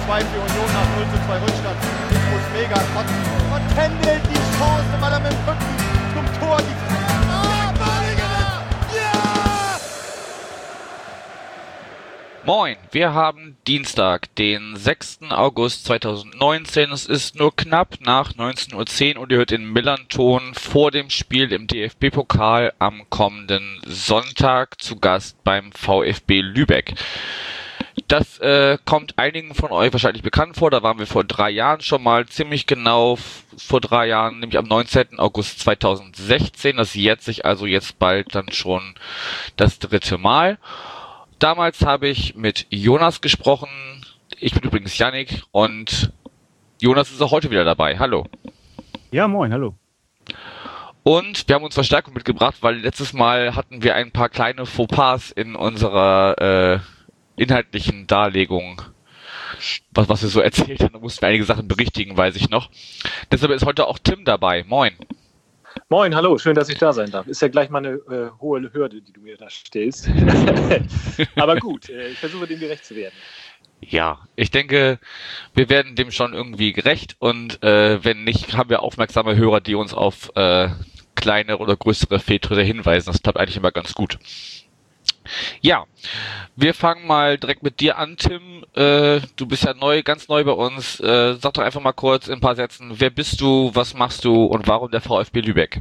2 für Union nach 0:2 Rückstand. Infos mega. Und händelt die Chance, weil er mit dem Rücken zum Tor die... Moin, wir haben Dienstag, den 6. August 2019. Es ist nur knapp nach 19:10 Uhr und ihr hört den Millern-Ton vor dem Spiel im DFB-Pokal am kommenden Sonntag zu Gast beim VfB Lübeck. Das kommt einigen von euch wahrscheinlich bekannt vor. Da waren wir vor 3 Jahren schon mal, ziemlich genau vor 3 Jahren, nämlich am 19. August 2016. Das jährt sich also jetzt bald dann schon das 3. Mal. Damals habe ich mit Jonas gesprochen. Ich bin übrigens Yannick und Jonas ist auch heute wieder dabei. Hallo. Ja, moin, hallo. Und wir haben uns Verstärkung mitgebracht, weil letztes Mal hatten wir ein paar kleine Fauxpas in unserer inhaltlichen Darlegung, was wir so erzählt haben. Da mussten wir einige Sachen berichtigen, weiß ich noch. Deshalb ist heute auch Tim dabei. Moin. Moin, hallo, schön, dass ich da sein darf. Ist ja gleich mal eine hohe Hürde, die du mir da stellst. Aber gut, ich versuche dem gerecht zu werden. Ja, ich denke, wir werden dem schon irgendwie gerecht und wenn nicht, haben wir aufmerksame Hörer, die uns auf kleinere oder größere Fehltritte hinweisen. Das klappt eigentlich immer ganz gut. Ja, wir fangen mal direkt mit dir an, Tim. Du bist ja ganz neu bei uns. Sag doch einfach mal kurz in ein paar Sätzen, wer bist du, was machst du und warum der VfB Lübeck?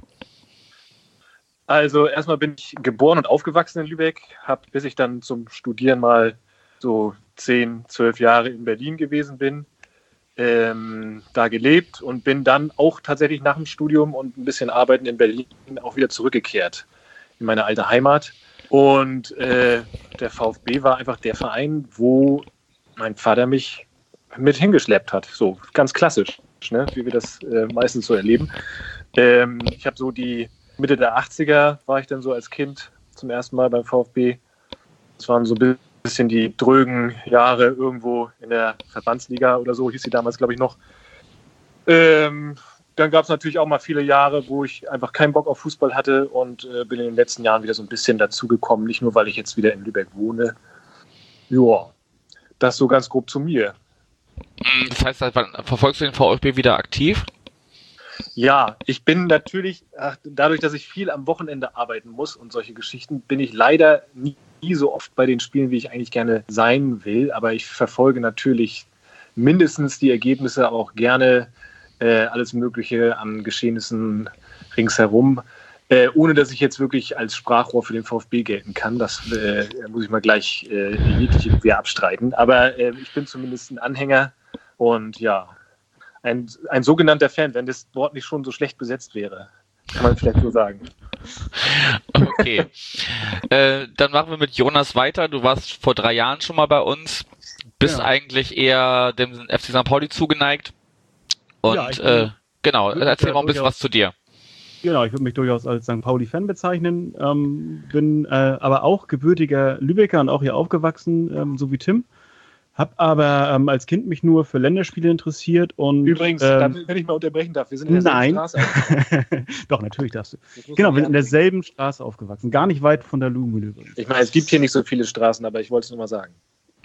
Also erstmal bin ich geboren und aufgewachsen in Lübeck, habe, bis ich dann zum Studieren mal so 10, 12 Jahre in Berlin gewesen bin, da gelebt und bin dann auch tatsächlich nach dem Studium und ein bisschen Arbeiten in Berlin auch wieder zurückgekehrt in meine alte Heimat. Und der VfB war einfach der Verein, wo mein Vater mich mit hingeschleppt hat. So ganz klassisch, ne? Wie wir das meistens so erleben. Ich habe so die Mitte der 80er war ich dann so als Kind zum ersten Mal beim VfB. Das waren so ein bisschen die drögen Jahre irgendwo in der Verbandsliga oder so, hieß sie damals, glaube ich, noch. Dann gab es natürlich auch mal viele Jahre, wo ich einfach keinen Bock auf Fußball hatte und bin in den letzten Jahren wieder so ein bisschen dazugekommen, nicht nur, weil ich jetzt wieder in Lübeck wohne. Ja, das so ganz grob zu mir. Das heißt, wann verfolgst du den VfB wieder aktiv? Ja, ich bin natürlich, dadurch, dass ich viel am Wochenende arbeiten muss und solche Geschichten, bin ich leider nie so oft bei den Spielen, wie ich eigentlich gerne sein will. Aber ich verfolge natürlich mindestens die Ergebnisse, aber auch gerne alles Mögliche an Geschehnissen ringsherum, ohne dass ich jetzt wirklich als Sprachrohr für den VfB gelten kann. Das muss ich mal gleich jegliche Gewehr abstreiten. Aber ich bin zumindest ein Anhänger und ja, ein sogenannter Fan, wenn das Wort nicht schon so schlecht besetzt wäre. Kann man vielleicht so sagen. Okay. Dann machen wir mit Jonas weiter. Du warst vor 3 Jahren schon mal bei uns. Bist eigentlich eher dem FC St. Pauli zugeneigt. Und genau, erzähl mal ein bisschen was zu dir. Genau, ich würde mich durchaus als St. Pauli-Fan bezeichnen, bin aber auch gebürtiger Lübecker und auch hier aufgewachsen, so wie Tim. Hab aber als Kind mich nur für Länderspiele interessiert und... Übrigens, wenn ich mal unterbrechen darf, wir sind in derselben Straße aufgewachsen. Doch, natürlich darfst du. Genau, wir sind in derselben Straße aufgewachsen, gar nicht weit von der Luhmühle übrigens. Ich meine, es gibt hier nicht so viele Straßen, aber ich wollte es nur mal sagen.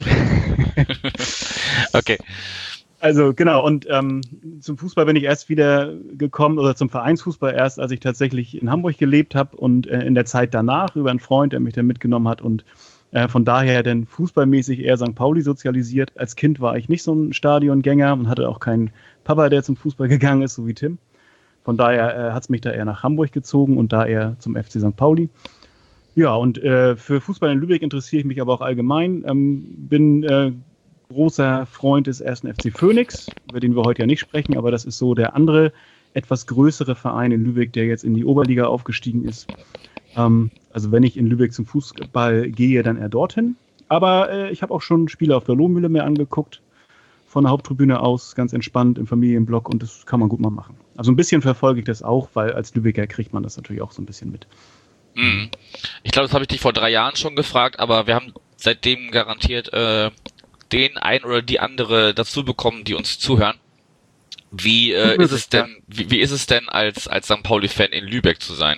Okay. Also genau, und zum Fußball bin ich erst wieder gekommen, oder zum Vereinsfußball erst, als ich tatsächlich in Hamburg gelebt habe und in der Zeit danach über einen Freund, der mich dann mitgenommen hat und von daher dann fußballmäßig eher St. Pauli sozialisiert. Als Kind war ich nicht so ein Stadiongänger und hatte auch keinen Papa, der zum Fußball gegangen ist, so wie Tim. Von daher hat es mich da eher nach Hamburg gezogen und da eher zum FC St. Pauli. Ja, und für Fußball in Lübeck interessiere ich mich aber auch allgemein. Bin großer Freund des 1. FC Phönix, über den wir heute ja nicht sprechen, aber das ist so der andere, etwas größere Verein in Lübeck, der jetzt in die Oberliga aufgestiegen ist. Also wenn ich in Lübeck zum Fußball gehe, dann eher dorthin. Aber ich habe auch schon Spiele auf der Lohmühle mir angeguckt, von der Haupttribüne aus, ganz entspannt im Familienblock und das kann man gut mal machen. Also ein bisschen verfolge ich das auch, weil als Lübecker kriegt man das natürlich auch so ein bisschen mit. Ich glaube, das habe ich dich vor 3 Jahren schon gefragt, aber wir haben seitdem garantiert den ein oder die andere dazu bekommen, die uns zuhören. Wie ist es denn als St. Pauli-Fan in Lübeck zu sein?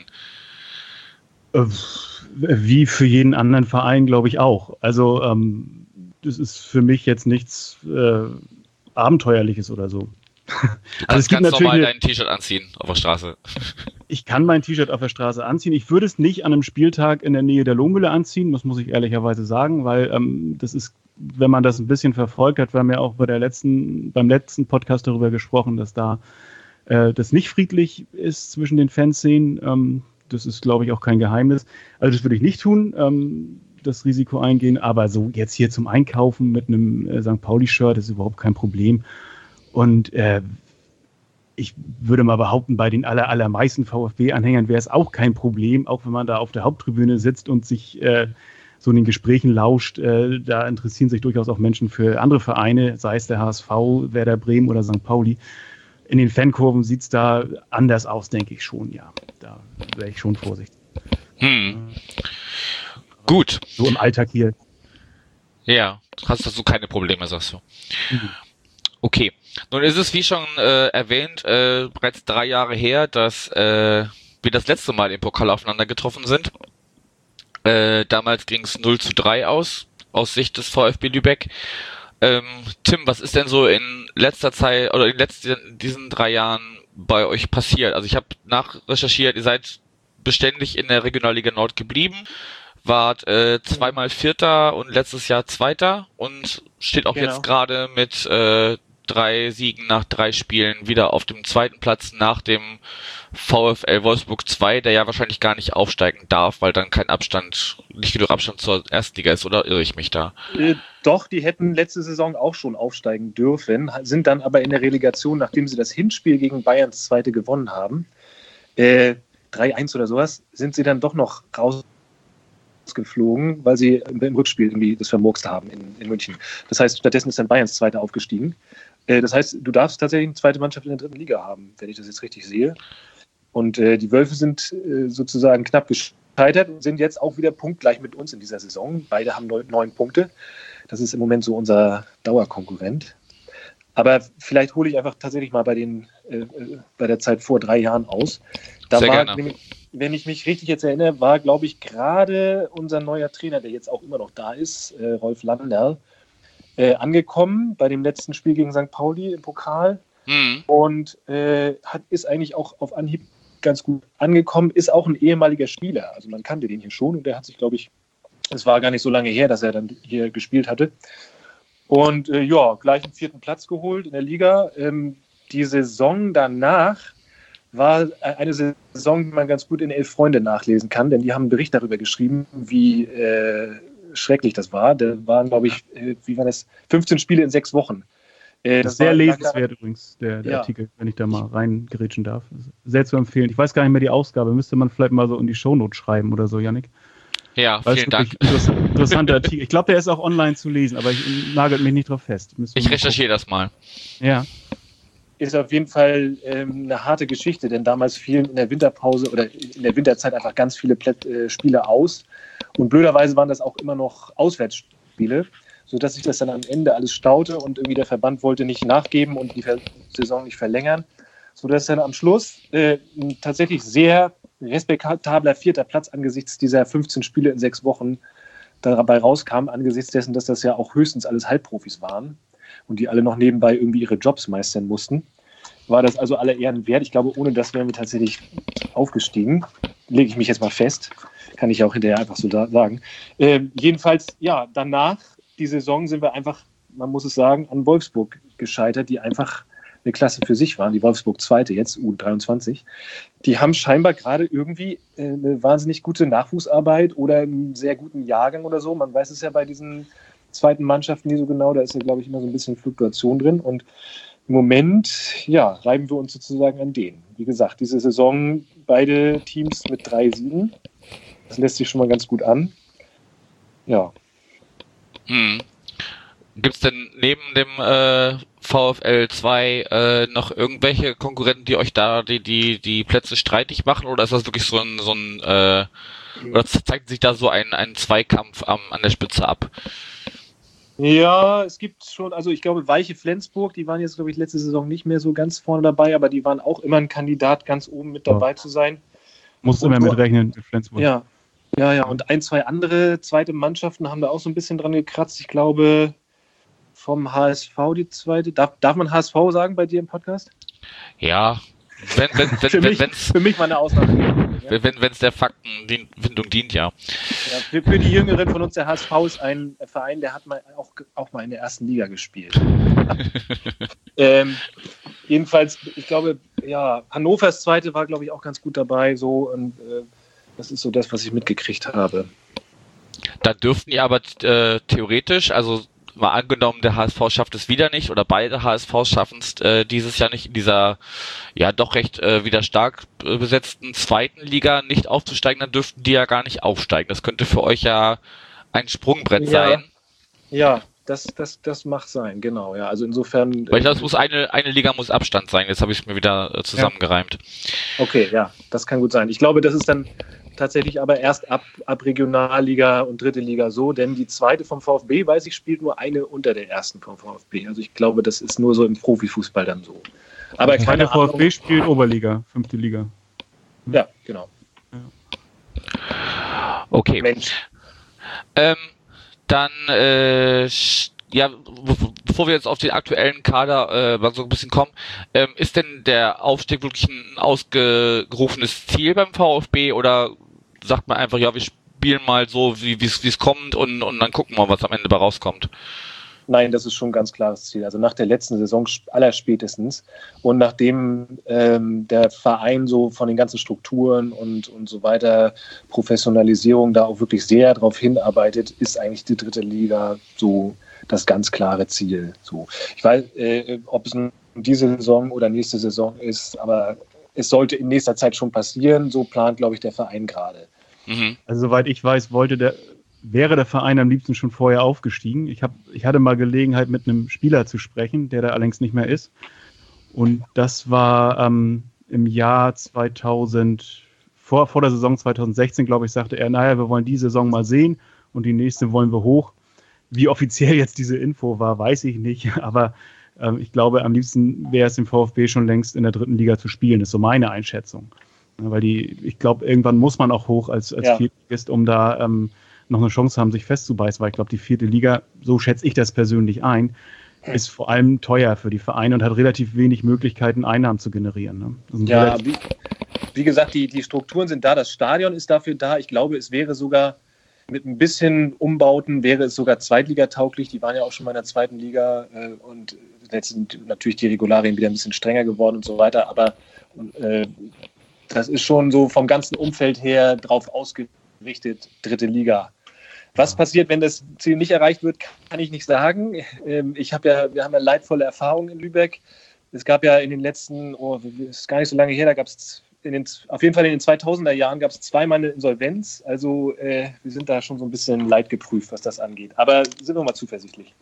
Wie für jeden anderen Verein, glaube ich auch. Also das ist für mich jetzt nichts Abenteuerliches oder so. Du kannst ganz normal dein T-Shirt anziehen auf der Straße. Ich kann mein T-Shirt auf der Straße anziehen. Ich würde es nicht an einem Spieltag in der Nähe der Lohmühle anziehen, das muss ich ehrlicherweise sagen, weil das ist, wenn man das ein bisschen verfolgt hat, wir haben ja auch beim letzten Podcast darüber gesprochen, dass da das nicht friedlich ist zwischen den Fanszenen. Das ist, glaube ich, auch kein Geheimnis. Also das würde ich nicht tun, das Risiko eingehen, aber so jetzt hier zum Einkaufen mit einem St. Pauli-Shirt ist überhaupt kein Problem. Und ich würde mal behaupten, bei den allermeisten VfB-Anhängern wäre es auch kein Problem, auch wenn man da auf der Haupttribüne sitzt und sich so in den Gesprächen lauscht. Da interessieren sich durchaus auch Menschen für andere Vereine, sei es der HSV, Werder Bremen oder St. Pauli. In den Fankurven sieht es da anders aus, denke ich schon, ja. Da wäre ich schon vorsichtig. Gut. So im Alltag hier. Ja, hast du keine Probleme, sagst du. Okay. Nun ist es, wie schon erwähnt, bereits 3 Jahre her, dass wir das letzte Mal im Pokal aufeinander getroffen sind. Damals ging es 0:3 aus Sicht des VfB Lübeck. Tim, was ist denn so in letzter Zeit oder in diesen 3 Jahren bei euch passiert? Also ich habe nachrecherchiert, ihr seid beständig in der Regionalliga Nord geblieben, wart zweimal Vierter und letztes Jahr Zweiter und steht auch jetzt gerade mit 3 Siegen nach 3 Spielen wieder auf dem 2. Platz nach dem VfL Wolfsburg 2, der ja wahrscheinlich gar nicht aufsteigen darf, weil dann nicht genug Abstand zur Erstliga ist, oder irre ich mich da? Doch, die hätten letzte Saison auch schon aufsteigen dürfen, sind dann aber in der Relegation, nachdem sie das Hinspiel gegen Bayerns Zweite gewonnen haben, 3-1 oder sowas, sind sie dann doch noch rausgeflogen, weil sie im Rückspiel irgendwie das vermurkst haben in München. Das heißt, stattdessen ist dann Bayerns Zweiter aufgestiegen. Das heißt, du darfst tatsächlich eine zweite Mannschaft in der 3. Liga haben, wenn ich das jetzt richtig sehe. Und die Wölfe sind sozusagen knapp gescheitert und sind jetzt auch wieder punktgleich mit uns in dieser Saison. Beide haben 9 Punkte. Das ist im Moment so unser Dauerkonkurrent. Aber vielleicht hole ich einfach tatsächlich mal bei der Zeit vor 3 Jahren aus. Da sehr war, gerne. Wenn ich mich richtig jetzt erinnere, war, glaube ich, gerade unser neuer Trainer, der jetzt auch immer noch da ist, Rolf Landerl, angekommen bei dem letzten Spiel gegen St. Pauli im Pokal und ist eigentlich auch auf Anhieb ganz gut angekommen, ist auch ein ehemaliger Spieler, also man kannte den hier schon und der hat sich, glaube ich, es war gar nicht so lange her, dass er dann hier gespielt hatte und gleich einen 4. Platz geholt in der Liga. Die Saison danach war eine Saison, die man ganz gut in 11 Freunde nachlesen kann, denn die haben einen Bericht darüber geschrieben, wie schrecklich das war. Da waren, glaube ich, 15 Spiele in 6 Wochen. Das ist sehr lesenswert übrigens, der Artikel, wenn ich da mal reingerätschen darf. Sehr zu empfehlen. Ich weiß gar nicht mehr die Ausgabe. Müsste man vielleicht mal so in die Shownotes schreiben oder so, Yannick. Ja, vielen Dank. Interessanter Artikel. Ich glaube, der ist auch online zu lesen, aber ich nagelt mich nicht drauf fest. Ich recherchiere das mal. Ja. Ist auf jeden Fall eine harte Geschichte, denn damals fielen in der Winterpause oder in der Winterzeit einfach ganz viele Spiele aus. Und blöderweise waren das auch immer noch Auswärtsspiele, sodass sich das dann am Ende alles staute und irgendwie der Verband wollte nicht nachgeben und die Saison nicht verlängern, sodass dann am Schluss ein tatsächlich sehr respektabler 4. Platz angesichts dieser 15 Spiele in 6 Wochen dabei rauskam, angesichts dessen, dass das ja auch höchstens alles Halbprofis waren und die alle noch nebenbei irgendwie ihre Jobs meistern mussten. War das also aller Ehren wert. Ich glaube, ohne das wären wir tatsächlich aufgestiegen. Lege ich mich jetzt mal fest. Kann ich auch hinterher einfach so sagen. Jedenfalls, ja, danach, die Saison sind wir einfach, man muss es sagen, an Wolfsburg gescheitert, die einfach eine Klasse für sich waren. Die Wolfsburg Zweite jetzt, U23. Die haben scheinbar gerade irgendwie eine wahnsinnig gute Nachwuchsarbeit oder einen sehr guten Jahrgang oder so. Man weiß es ja bei diesen zweiten Mannschaften nie so genau. Da ist ja, glaube ich, immer so ein bisschen Fluktuation drin. Und im Moment, ja, reiben wir uns sozusagen an denen. Wie gesagt, diese Saison beide Teams mit 3 Siegen. Das lässt sich schon mal ganz gut an. Ja. Gibt es denn neben dem VfL 2 noch irgendwelche Konkurrenten, die euch da die Plätze streitig machen? Oder ist das wirklich so ein oder zeigt sich da so ein Zweikampf an der Spitze ab? Ja, es gibt schon, also ich glaube, Weiche Flensburg, die waren jetzt, glaube ich, letzte Saison nicht mehr so ganz vorne dabei, aber die waren auch immer ein Kandidat, ganz oben mit dabei zu sein. Muss immer mit rechnen mit Flensburg. Ja, Ja, und ein, zwei andere zweite Mannschaften haben da auch so ein bisschen dran gekratzt. Ich glaube, vom HSV die zweite. Darf man HSV sagen bei dir im Podcast? Ja, für mich mal eine Ausnahme. Wenn es der Faktenfindung dient, ja. Ja, für die Jüngeren von uns, der HSV ist ein Verein, der hat auch mal in der ersten Liga gespielt. Jedenfalls, ich glaube, ja, Hannovers zweite war, glaube ich, auch ganz gut dabei. So, und das ist so das, was ich mitgekriegt habe. Da dürften die aber theoretisch, also mal angenommen, der HSV schafft es wieder nicht oder beide HSVs schaffen es dieses Jahr nicht in dieser ja doch recht wieder stark besetzten zweiten Liga nicht aufzusteigen, dann dürften die ja gar nicht aufsteigen. Das könnte für euch ja ein Sprungbrett sein. Ja, das mag sein, genau. Ja, also insofern. Weil ich glaube, es muss eine Liga muss Abstand sein. Jetzt habe ich es mir wieder zusammengereimt. Okay, ja, das kann gut sein. Ich glaube, das ist dann tatsächlich aber erst ab Regionalliga und dritte Liga so, denn die zweite vom VfB, weiß ich, spielt nur eine unter der ersten vom VfB. Also ich glaube, das ist nur so im Profifußball dann so. Aber der VfB spielt Oberliga, 5. Liga. Ja, genau. Okay. Mensch. Dann, ja, bevor wir jetzt auf den aktuellen Kader so ein bisschen kommen, ist denn der Aufstieg wirklich ein ausgerufenes Ziel beim VfB oder sagt man einfach, ja, wir spielen mal so, wie es kommt und dann gucken wir, was am Ende dabei rauskommt? Nein, das ist schon ein ganz klares Ziel. Also nach der letzten Saison allerspätestens und nachdem der Verein so von den ganzen Strukturen und so weiter, Professionalisierung da auch wirklich sehr darauf hinarbeitet, ist eigentlich die dritte Liga so das ganz klare Ziel. So. Ich weiß, ob es diese Saison oder nächste Saison ist, aber es sollte in nächster Zeit schon passieren. So plant, glaube ich, der Verein gerade. Mhm. Also soweit ich weiß, wäre der Verein am liebsten schon vorher aufgestiegen. Ich hatte mal Gelegenheit, mit einem Spieler zu sprechen, der da allerdings nicht mehr ist. Und das war im Jahr 2000, vor der Saison 2016, glaube ich, sagte er, naja, wir wollen die Saison mal sehen und die nächste wollen wir hoch. Wie offiziell jetzt diese Info war, weiß ich nicht. Aber ich glaube, am liebsten wäre es dem VfB schon längst in der dritten Liga zu spielen. Das ist so meine Einschätzung. Weil ich glaube, irgendwann muss man auch hoch als Viertligist, um da noch eine Chance haben, sich festzubeißen, weil ich glaube, die vierte Liga, so schätze ich das persönlich ein, ist vor allem teuer für die Vereine und hat relativ wenig Möglichkeiten, Einnahmen zu generieren. Ne? Ja, wie gesagt, die Strukturen sind da, das Stadion ist dafür da. Ich glaube, es wäre sogar mit ein bisschen Umbauten, wäre es sogar zweitligatauglich. Die waren ja auch schon mal in der zweiten Liga und jetzt sind natürlich die Regularien wieder ein bisschen strenger geworden und so weiter, aber das ist schon so vom ganzen Umfeld her drauf ausgerichtet, dritte Liga. Was passiert, wenn das Ziel nicht erreicht wird, kann ich nicht sagen. Wir haben ja leidvolle Erfahrungen in Lübeck. Es gab ja in den letzten, ist gar nicht so lange her, da gab es auf jeden Fall in den 2000er Jahren gab es zweimal eine Insolvenz. Also wir sind da schon so ein bisschen leidgeprüft, was das angeht. Aber sind wir mal zuversichtlich.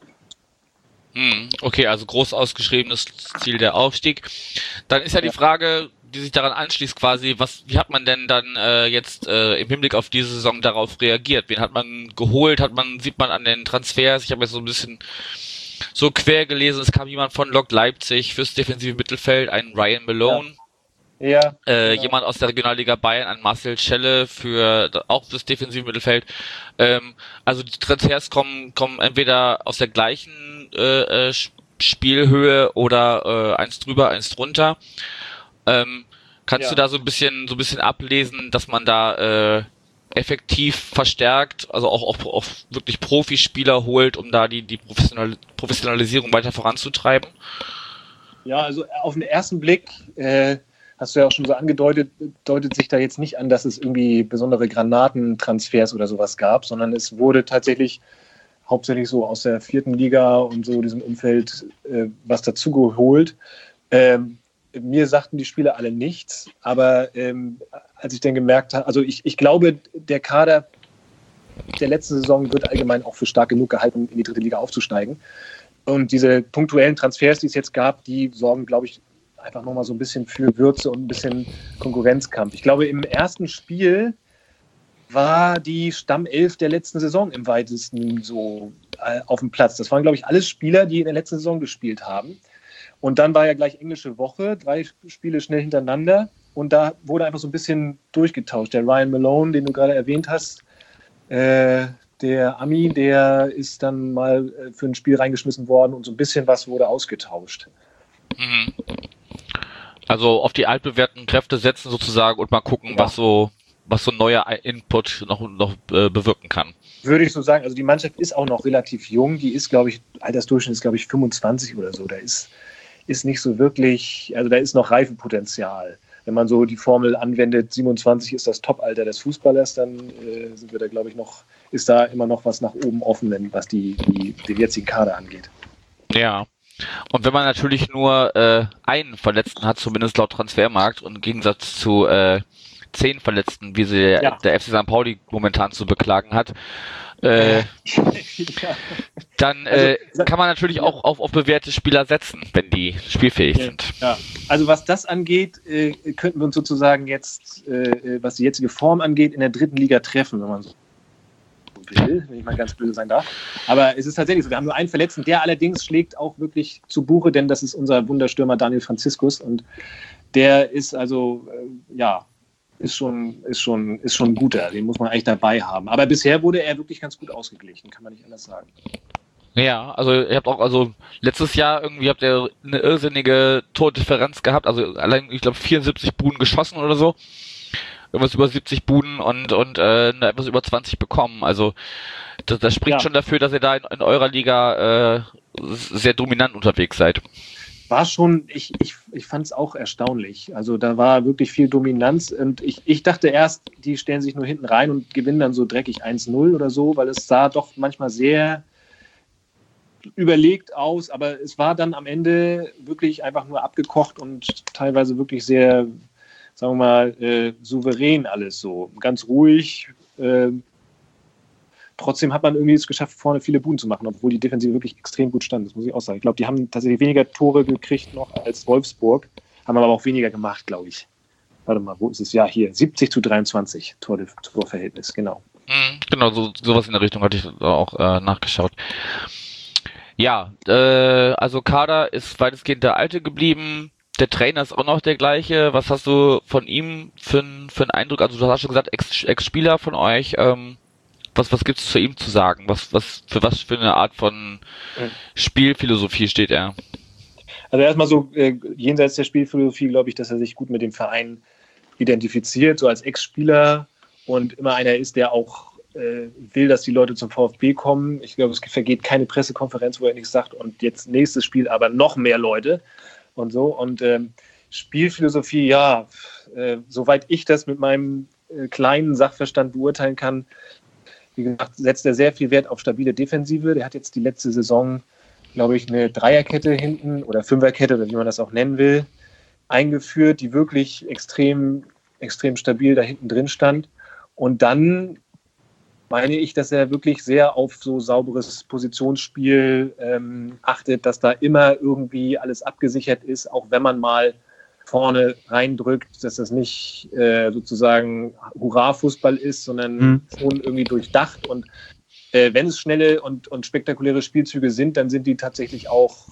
Okay, also groß ausgeschriebenes Ziel der Aufstieg. Dann ist ja die Frage, die sich daran anschließt quasi, wie hat man denn dann jetzt im Hinblick auf diese Saison darauf reagiert? Wen hat man geholt? Sieht man an den Transfers? Ich habe jetzt so ein bisschen so quer gelesen, es kam jemand von Lok Leipzig fürs defensive Mittelfeld, ein Ryan Malone. Ja. Jemand aus der Regionalliga Bayern, ein Marcel Schelle auch fürs defensive Mittelfeld. Also die Transfers kommen entweder aus der gleichen Spielhöhe oder eins drüber, eins drunter. Kannst du da so ein bisschen ablesen, dass man da effektiv verstärkt, also auch wirklich Profispieler holt, um da die Professionalisierung weiter voranzutreiben? Ja, also auf den ersten Blick hast du ja auch schon so angedeutet, deutet sich da jetzt nicht an, dass es irgendwie besondere Granatentransfers oder sowas gab, sondern es wurde tatsächlich hauptsächlich so aus der vierten Liga und so diesem Umfeld was dazu geholt. Mir sagten die Spieler alle nichts, aber als ich dann gemerkt habe, also ich glaube, der Kader der letzten Saison wird allgemein auch für stark genug gehalten, in die dritte Liga aufzusteigen. Und diese punktuellen Transfers, die es jetzt gab, die sorgen, glaube ich, einfach nochmal so ein bisschen für Würze und ein bisschen Konkurrenzkampf. Ich glaube, im ersten Spiel war die Stammelf der letzten Saison im weitesten so auf dem Platz. Das waren, glaube ich, alles Spieler, die in der letzten Saison gespielt haben. Und dann war ja gleich englische Woche, 3 Spiele schnell hintereinander. und da wurde einfach so ein bisschen durchgetauscht. Der Ryan Malone, den du gerade erwähnt hast, der Ami, der ist dann mal für ein Spiel reingeschmissen worden und so ein bisschen was wurde ausgetauscht. Mhm. Also auf die altbewährten Kräfte setzen sozusagen und mal gucken, was so neuer Input noch bewirken kann. Würde ich so sagen. Also die Mannschaft ist auch noch relativ jung. Die ist, glaube ich, Altersdurchschnitt ist, glaube ich, 25 oder so. Da ist nicht so wirklich, also da ist noch Reifepotenzial. Wenn man so die Formel anwendet, 27 ist das Topalter des Fußballers, dann sind wir da, glaube ich, ist da immer noch was nach oben offen, was den jetzigen Kader angeht. Ja. Und wenn man natürlich nur einen Verletzten hat, zumindest laut Transfermarkt, und im Gegensatz zu 10 Verletzten, wie sie der FC St. Pauli momentan zu beklagen hat, dann kann man natürlich auch auf bewährte Spieler setzen, wenn die spielfähig sind. Ja. Also was das angeht, könnten wir uns sozusagen jetzt, was die jetzige Form angeht, in der 3. Liga treffen, wenn man so will, wenn ich mal ganz böse sein darf. Aber es ist tatsächlich so, wir haben nur einen Verletzten, der allerdings schlägt auch wirklich zu Buche, denn das ist unser Wunderstürmer Daniel Franziskus und der ist also, ist schon ein guter, den muss man eigentlich dabei haben. Aber bisher wurde er wirklich ganz gut ausgeglichen, kann man nicht anders sagen. Ja, also ihr habt auch, letztes Jahr irgendwie habt ihr eine irrsinnige Tordifferenz gehabt, also allein, ich glaube, 74 Buden geschossen oder so. Irgendwas über 70 Buden und etwas über 20 bekommen. Also das spricht schon dafür, dass ihr da in eurer Liga sehr dominant unterwegs seid. War schon, ich fand es auch erstaunlich. Also da war wirklich viel Dominanz und ich dachte erst, die stellen sich nur hinten rein und gewinnen dann so dreckig 1-0 oder so, weil es sah doch manchmal sehr überlegt aus, aber es war dann am Ende wirklich einfach nur abgekocht und teilweise wirklich sehr, sagen wir mal, souverän alles so. Ganz ruhig. Trotzdem hat man irgendwie es geschafft, vorne viele Buden zu machen, obwohl die Defensive wirklich extrem gut stand. Das muss ich auch sagen. Ich glaube, die haben tatsächlich weniger Tore gekriegt noch als Wolfsburg, haben aber auch weniger gemacht, glaube ich. Warte mal, wo ist es? Ja, hier, 70-23 Torverhältnis, genau. Genau, sowas in der Richtung hatte ich auch nachgeschaut. Ja, also Kader ist weitestgehend der alte geblieben. Der Trainer ist auch noch der gleiche. Was hast du von ihm für einen Eindruck? Also du hast schon gesagt, Ex-Spieler von euch. Was gibt's zu ihm zu sagen? Was für eine Art von Spielphilosophie steht er? Also erstmal so jenseits der Spielphilosophie glaube ich, dass er sich gut mit dem Verein identifiziert, so als Ex-Spieler und immer einer ist, der auch will, dass die Leute zum VfB kommen. Ich glaube, es vergeht keine Pressekonferenz, wo er nichts sagt und jetzt nächstes Spiel aber noch mehr Leute und so. Und Spielphilosophie, soweit ich das mit meinem kleinen Sachverstand beurteilen kann, wie gesagt, setzt er sehr viel Wert auf stabile Defensive. Der hat jetzt die letzte Saison, glaube ich, eine Dreierkette hinten oder Fünferkette oder wie man das auch nennen will, eingeführt, die wirklich extrem, extrem stabil da hinten drin stand. Und dann meine ich, dass er wirklich sehr auf so sauberes Positionsspiel achtet, dass da immer irgendwie alles abgesichert ist, auch wenn man mal vorne reindrückt, dass das nicht sozusagen Hurra-Fußball ist, sondern schon irgendwie durchdacht. Und wenn es schnelle und spektakuläre Spielzüge sind, dann sind die tatsächlich auch,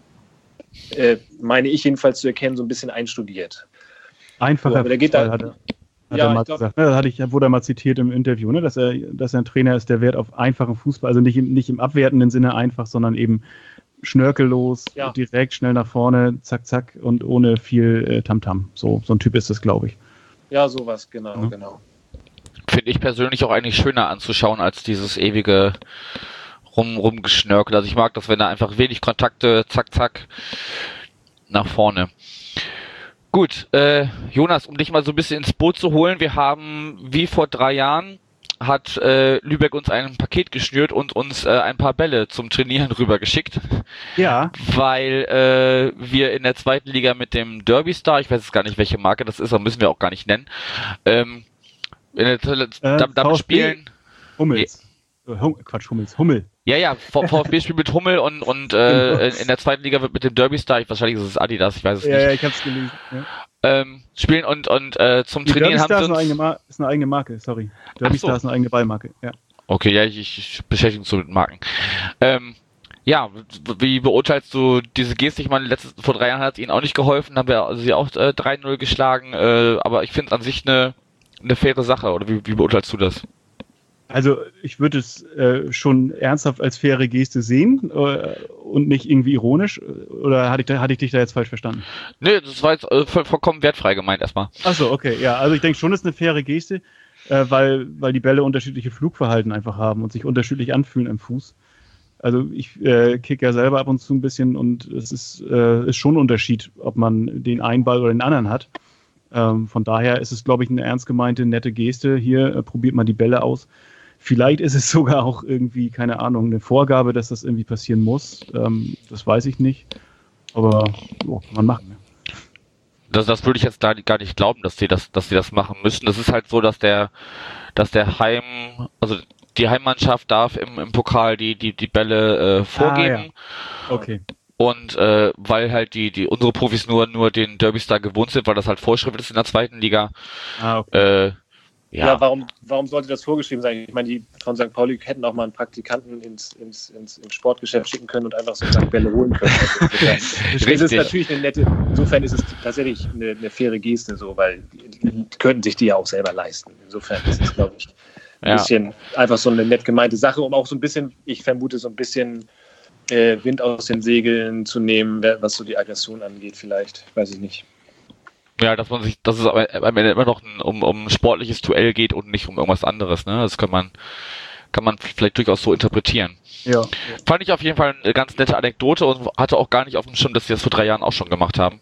meine ich jedenfalls zu erkennen, so ein bisschen einstudiert. Einfacher Fußball hat er mal gesagt. Das wurde er mal zitiert im Interview, ne? Dass er ein Trainer ist, der Wert auf einfachen Fußball, also nicht im abwertenden Sinne einfach, sondern eben schnörkellos, direkt, schnell nach vorne, zack, zack und ohne viel Tamtam. So ein Typ ist das, glaube ich. Ja, sowas, genau. Finde ich persönlich auch eigentlich schöner anzuschauen, als dieses ewige Rumgeschnörkel. Also ich mag das, wenn er einfach wenig Kontakte, zack, zack, nach vorne. Gut, Jonas, um dich mal so ein bisschen ins Boot zu holen, wir haben, wie vor 3 Jahren, hat Lübeck uns ein Paket geschnürt und uns ein paar Bälle zum Trainieren rübergeschickt. Ja. Weil wir in der 2. Liga mit dem Derby Star, ich weiß jetzt gar nicht, welche Marke das ist, aber müssen wir auch gar nicht nennen, damit spielen. Hummels. Hummel. Ja, VfB spielt mit Hummel und in der 2. Liga wird mit dem Derby Star, wahrscheinlich ist es Adidas, ich weiß es nicht. Ja, ich hab's gelesen. Ja. Spielen und zum Trainieren haben sie uns... ist eine eigene Marke, sorry. Derby Star ist eine eigene Ballmarke, ja. Okay, ja, ich beschäftige mich so mit Marken. Ja, wie beurteilst du diese Geste? Ich meine, vor 3 Jahren hat es ihnen auch nicht geholfen, haben wir sie auch 3-0 geschlagen, aber ich finde es an sich eine faire Sache, oder wie beurteilst du das? Also ich würde es schon ernsthaft als faire Geste sehen und nicht irgendwie ironisch, oder hatte ich dich da jetzt falsch verstanden? Nee, das war jetzt vollkommen wertfrei gemeint erstmal. Achso, okay, ja, also ich denke schon, es ist eine faire Geste, weil die Bälle unterschiedliche Flugverhalten einfach haben und sich unterschiedlich anfühlen am Fuß. Also ich kick ja selber ab und zu ein bisschen und es ist schon ein Unterschied, ob man den einen Ball oder den anderen hat. Von daher ist es, glaube ich, eine ernst gemeinte, nette Geste. Hier probiert man die Bälle aus. Vielleicht ist es sogar auch irgendwie, keine Ahnung, eine Vorgabe, dass das irgendwie passieren muss. Das weiß ich nicht. Aber kann man machen. Ne? Das würde ich jetzt gar nicht glauben, dass sie das machen müssen. Das ist halt so, dass die Heimmannschaft darf im Pokal die Bälle vorgeben. Ja. Okay. Und weil halt unsere Profis nur den Derbystar gewohnt sind, weil das halt Vorschrift ist in der 2. Liga. Okay. Ja, warum sollte das vorgeschrieben sein? Ich meine, die von St. Pauli hätten auch mal einen Praktikanten ins Sportgeschäft schicken können und einfach so Bälle holen können. Also, das ist natürlich eine nette, insofern ist es tatsächlich eine faire Geste, so, weil die könnten sich die ja auch selber leisten. Insofern ist es, glaube ich, ein bisschen einfach so eine nett gemeinte Sache, um auch so ein bisschen, ich vermute, so ein bisschen Wind aus den Segeln zu nehmen, was so die Aggression angeht, vielleicht, weiß ich nicht. Ja, dass es am Ende immer noch um ein sportliches Duell geht und nicht um irgendwas anderes, ne? Das kann man vielleicht durchaus so interpretieren. Ja. Fand ich auf jeden Fall eine ganz nette Anekdote und hatte auch gar nicht auf dem Schirm, dass sie das vor 3 Jahren auch schon gemacht haben.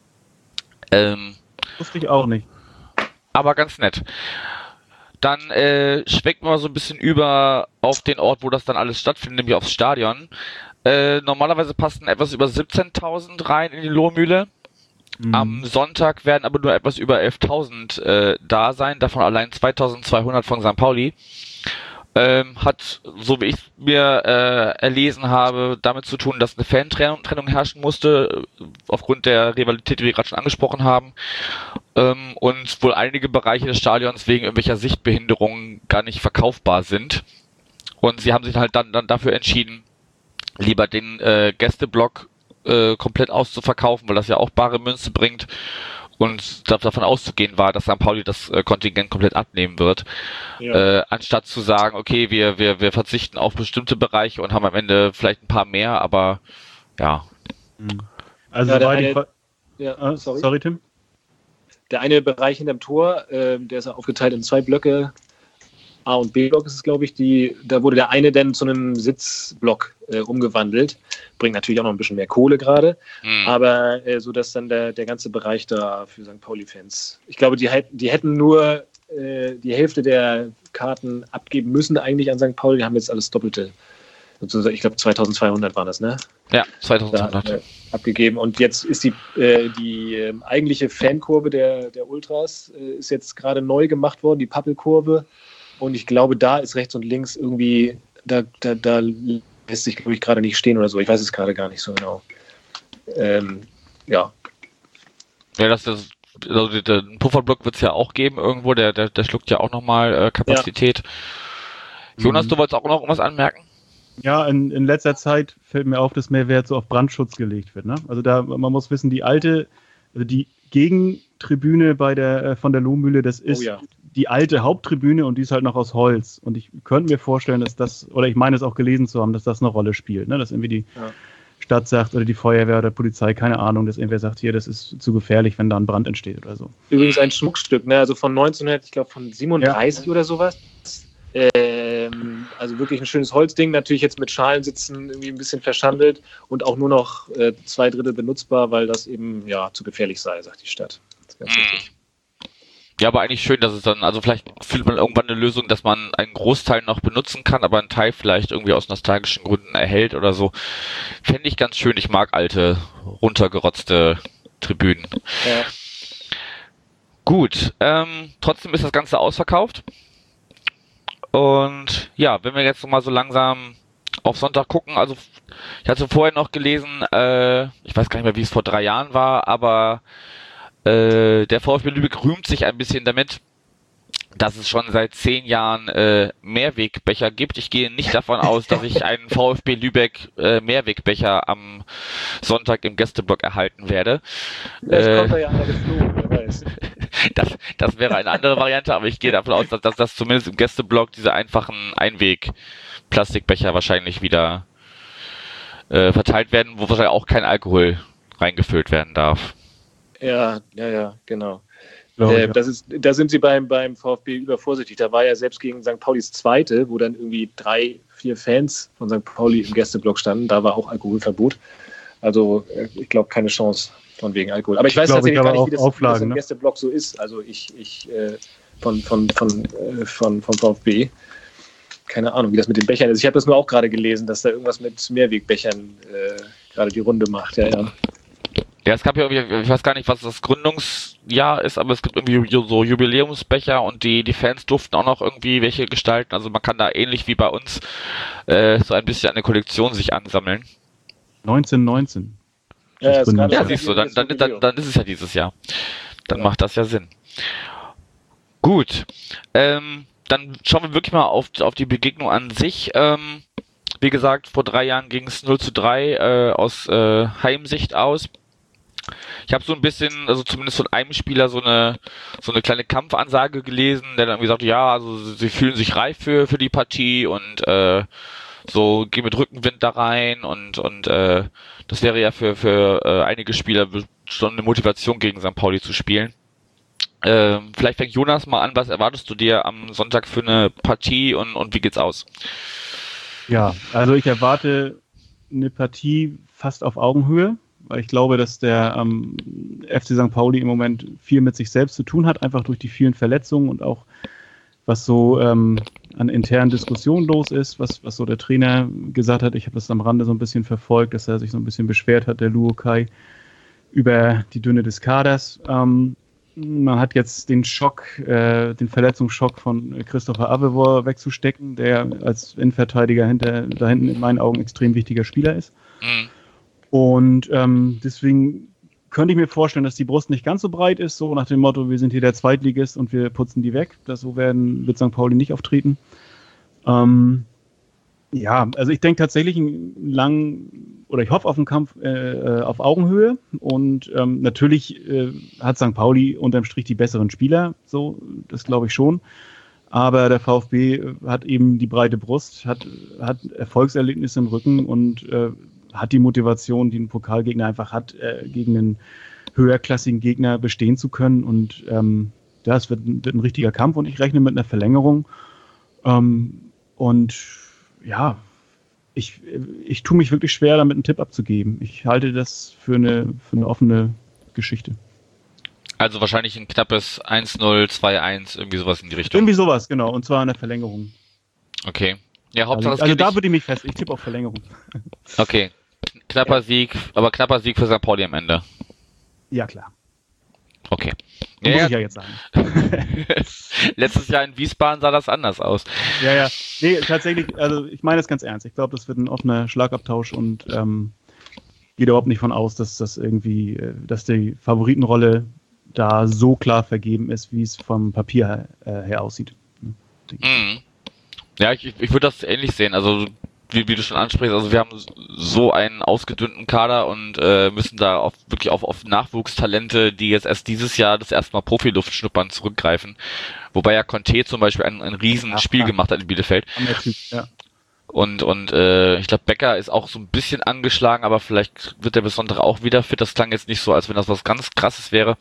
Wusste ich auch nicht. Aber ganz nett. Dann schwenken wir mal so ein bisschen über auf den Ort, wo das dann alles stattfindet, nämlich aufs Stadion. Normalerweise passen etwas über 17.000 rein in die Lohmühle. Am Sonntag werden aber nur etwas über 11.000 da sein, davon allein 2.200 von St. Pauli. Hat, so wie ich mir erlesen habe, damit zu tun, dass eine Fantrennung herrschen musste, aufgrund der Rivalität, die wir gerade schon angesprochen haben. Und wohl einige Bereiche des Stadions wegen irgendwelcher Sichtbehinderungen gar nicht verkaufbar sind. Und sie haben sich halt dann dafür entschieden, lieber den Gästeblock komplett auszuverkaufen, weil das ja auch bare Münze bringt und davon auszugehen war, dass St. Pauli das Kontingent komplett abnehmen wird, anstatt zu sagen, okay, wir verzichten auf bestimmte Bereiche und haben am Ende vielleicht ein paar mehr, aber ja. Also sorry Tim. Der eine Bereich hinterm Tor, der ist aufgeteilt in 2 Blöcke, A- und B-Block ist es, glaube ich, da wurde der eine dann zu einem Sitzblock umgewandelt. Bringt natürlich auch noch ein bisschen mehr Kohle gerade, aber so dass dann der ganze Bereich da für St. Pauli-Fans, ich glaube, die hätten nur die Hälfte der Karten abgeben müssen eigentlich an St. Pauli, die haben jetzt alles Doppelte. Ich glaube 2.200 waren das, ne? Ja, 2.200. Abgegeben. Und jetzt ist die eigentliche Fankurve der Ultras ist jetzt gerade neu gemacht worden, die Pappelkurve. Und ich glaube, da ist rechts und links irgendwie, da lässt sich, glaube ich, gerade nicht stehen oder so. Ich weiß es gerade gar nicht so genau. Ja. Ja, also den Pufferblock wird es ja auch geben irgendwo, der schluckt ja auch nochmal Kapazität. Ja. Jonas, du wolltest auch noch irgendwas anmerken? Ja, in letzter Zeit fällt mir auf, dass mehr Wert so auf Brandschutz gelegt wird. Ne? Also man muss wissen, die Gegentribüne von der Lohmühle, das ist die alte Haupttribüne und die ist halt noch aus Holz. Und ich könnte mir vorstellen, dass das, oder ich meine es auch gelesen zu haben, dass das eine Rolle spielt. Ne? Dass irgendwie die Stadt sagt oder die Feuerwehr oder Polizei, keine Ahnung, dass irgendwer sagt, hier, das ist zu gefährlich, wenn da ein Brand entsteht oder so. Übrigens ein Schmuckstück, ne? Also von 1937 oder sowas. Also wirklich ein schönes Holzding, natürlich jetzt mit Schalensitzen irgendwie ein bisschen verschandelt und auch nur noch 2/3 benutzbar, weil das eben zu gefährlich sei, sagt die Stadt. Das ist ganz richtig. Ja, aber eigentlich schön, dass es dann, also vielleicht findet man irgendwann eine Lösung, dass man einen Großteil noch benutzen kann, aber einen Teil vielleicht irgendwie aus nostalgischen Gründen erhält oder so. Fände ich ganz schön. Ich mag alte, runtergerotzte Tribünen. Ja. Gut, trotzdem ist das Ganze ausverkauft. Und ja, wenn wir jetzt noch mal so langsam auf Sonntag gucken, also ich hatte vorher noch gelesen, ich weiß gar nicht mehr, wie es vor 3 Jahren war, aber der VfB Lübeck rühmt sich ein bisschen damit, dass es schon seit 10 Jahren Mehrwegbecher gibt. Ich gehe nicht davon aus, dass ich einen VfB Lübeck Mehrwegbecher am Sonntag im Gästeblock erhalten werde. Vielleicht kommt da ja einer geflogen, wer weiß. Das wäre eine andere Variante, aber ich gehe davon aus, dass das zumindest im Gästeblock diese einfachen Einweg-Plastikbecher wahrscheinlich wieder verteilt werden, wo wahrscheinlich auch kein Alkohol reingefüllt werden darf. Ja, genau. Da sind sie beim VfB übervorsichtig. Da war ja selbst gegen St. Paulis Zweite, wo dann irgendwie 3-4 Fans von St. Pauli im Gästeblock standen, da war auch Alkoholverbot. Also ich glaube, keine Chance von wegen Alkohol. Aber ich weiß tatsächlich gar nicht, wie das im Gästeblock so ist. Also vom VfB. Keine Ahnung, wie das mit den Bechern ist. Ich habe das nur auch gerade gelesen, dass da irgendwas mit Mehrwegbechern gerade die Runde macht. Ja. Ja, es gab ja irgendwie, ich weiß gar nicht, was das Gründungsjahr ist, aber es gibt irgendwie so Jubiläumsbecher und die Fans durften auch noch irgendwie welche gestalten. Also man kann da ähnlich wie bei uns so ein bisschen eine Kollektion sich ansammeln. 1919. Ja, siehst du, dann ist es ja dieses Jahr. Dann macht das ja Sinn. Gut, dann schauen wir wirklich mal auf die Begegnung an sich. Wie gesagt, vor 3 Jahren ging es 0-3 aus Heimsicht aus. Ich habe so ein bisschen, also zumindest von einem Spieler so eine kleine Kampfansage gelesen, der dann gesagt hat, ja, also sie fühlen sich reif für die Partie und so gehen mit Rückenwind da rein und das wäre ja für einige Spieler schon eine Motivation gegen St. Pauli zu spielen. Vielleicht fängt Jonas mal an, was erwartest du dir am Sonntag für eine Partie und wie geht's aus? Ja, also ich erwarte eine Partie fast auf Augenhöhe, weil ich glaube, dass der FC St. Pauli im Moment viel mit sich selbst zu tun hat, einfach durch die vielen Verletzungen und auch was so an internen Diskussionen los ist, was so der Trainer gesagt hat. Ich habe das am Rande so ein bisschen verfolgt, dass er sich so ein bisschen beschwert hat, der Luokai, über die Dünne des Kaders. Man hat jetzt den Verletzungsschock von Christopher Avevor wegzustecken, der als Innenverteidiger da hinten in meinen Augen extrem wichtiger Spieler ist. Mhm. Und deswegen könnte ich mir vorstellen, dass die Brust nicht ganz so breit ist, so nach dem Motto, wir sind hier der Zweitligist und wir putzen die weg. So wird St. Pauli nicht auftreten. Ja, also ich denke tatsächlich ich hoffe auf einen Kampf auf Augenhöhe und natürlich hat St. Pauli unterm Strich die besseren Spieler, so, das glaube ich schon. Aber der VfB hat eben die breite Brust, hat Erfolgserlebnisse im Rücken und hat die Motivation, die ein Pokalgegner einfach hat, gegen einen höherklassigen Gegner bestehen zu können. Und das wird ein richtiger Kampf und ich rechne mit einer Verlängerung. Und ja, ich tue mich wirklich schwer, damit einen Tipp abzugeben. Ich halte das für eine offene Geschichte. Also wahrscheinlich ein knappes 1-0, 2-1, irgendwie sowas in die Richtung. Irgendwie sowas, genau. Und zwar in der Verlängerung. Okay. Ja, Hauptsache also da würde ich mich fest. Ich tippe auf Verlängerung. Okay. Knapper Sieg für St. Pauli am Ende. Ja, klar. Okay. Muss ich ja jetzt sagen. Letztes Jahr in Wiesbaden sah das anders aus. Ja. Nee, tatsächlich, also ich meine das ganz ernst. Ich glaube, das wird ein offener Schlagabtausch und geht überhaupt nicht von aus, dass dass die Favoritenrolle da so klar vergeben ist, wie es vom Papier her aussieht. Mhm. Ja, ich würde das ähnlich sehen. Also wie du schon ansprichst, also wir haben so einen ausgedünnten Kader und müssen da wirklich auf Nachwuchstalente, die jetzt erst dieses Jahr das erste Mal Profiluft schnuppern, zurückgreifen. Wobei ja Conte zum Beispiel ein riesen Spiel gemacht hat in Bielefeld. Ja. Und ich glaube, Becker ist auch so ein bisschen angeschlagen, aber vielleicht wird der Besondere auch wieder fit. Das klang jetzt nicht so, als wenn das was ganz Krasses wäre.